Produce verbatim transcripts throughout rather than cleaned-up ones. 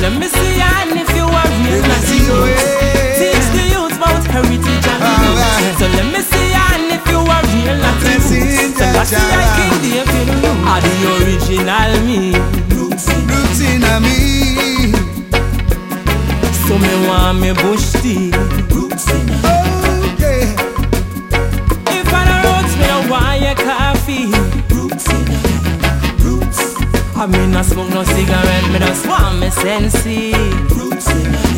let me see ya, and if you are real native, teach the youth about heritage and roots. So let me see ya, and if you are real native, so I see I King David are the original me. Roots in a me. So me want me bush tea. Roots in a me. Okay. If I don't roots, me don't want your coffee. Roots in a me. Roots. I mean no smoke no cigarette, me just want me sensi. Roots in a me.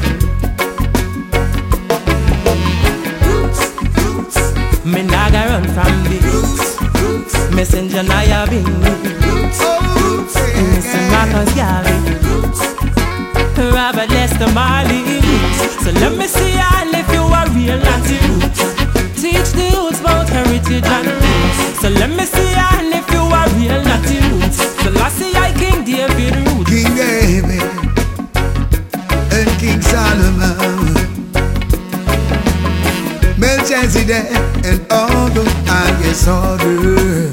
Roots, roots. Me nah ga run from the Roots, roots. messenger Naya Bing. Roots, roots. Mister Marcus Garvey. Roots. Robert Lester Marley. So let me see ya, and if you are real native, teach the youth about heritage and roots. So let me see ya, and if you are real native, so let's see I King David roots. King David and King Solomon, Melchizedek and all the highest order.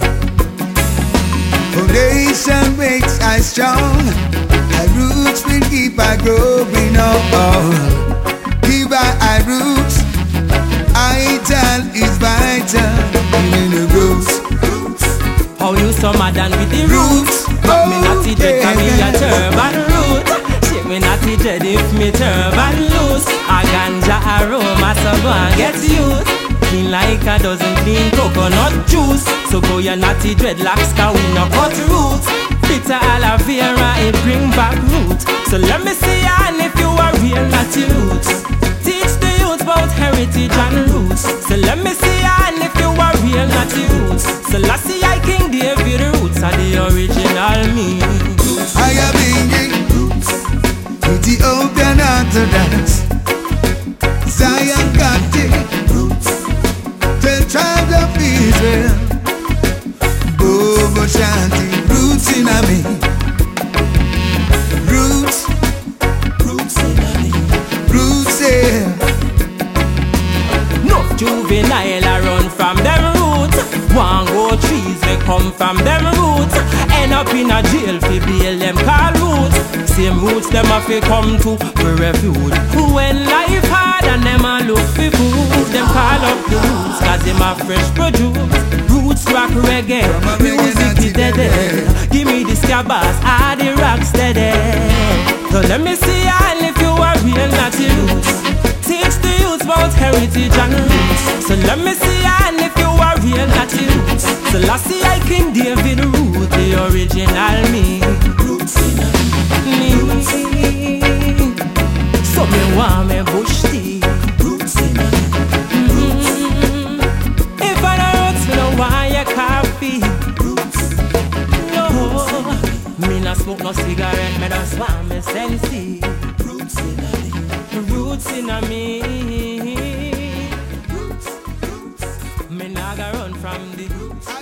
Foundation makes I strong. My roots will keep I growing up. Give I, I roots. Vital is vital. In the roots. How you so mad and with the roots? But me not the dread carry a turban root. Shake me not the dread if me turban loose. A ganja aroma so go and get used. Clean like a dozen clean coconut juice. So go your natty dreadlocks, cause we no cut roots. Bitter aloe vera, it bring back roots. So let me see ya, and if you are real natty roots, teach the youth about heritage and roots. So let me see ya, and if you are real natty roots, so let's see I King David roots are the original me. I am bringing roots. Ethiopian Orthodox, Zion Coptic roots. The tribe of Israel, Bobo Shanti, roots in a me. Roots, roots in a me. Roots here. No juvenile a run from them roots. One go trees they come from them roots. End up in a jail fi bail them call roots. Same roots them a fi come to for refuge. When life hard and them a look fi food, them call up the roots cause them a fresh produce. Roots rock reggae, music is dead. Give me the scabbers, all the rocks dead. So let me see ya, and if you are real natty roots, teach the youth about heritage and roots. So let me see ya, and if you are real natty roots, so let's see I King David root, the original me. Roots in a me. So me want me bush tea. Roots in a mm-hmm. If I don't roots, me don't want your coffee. Roots. No, me not smoke no cigarette, me just want me sensi. Roots in a me. Roots in a me. Roots, roots. Me nah ga run from the roots.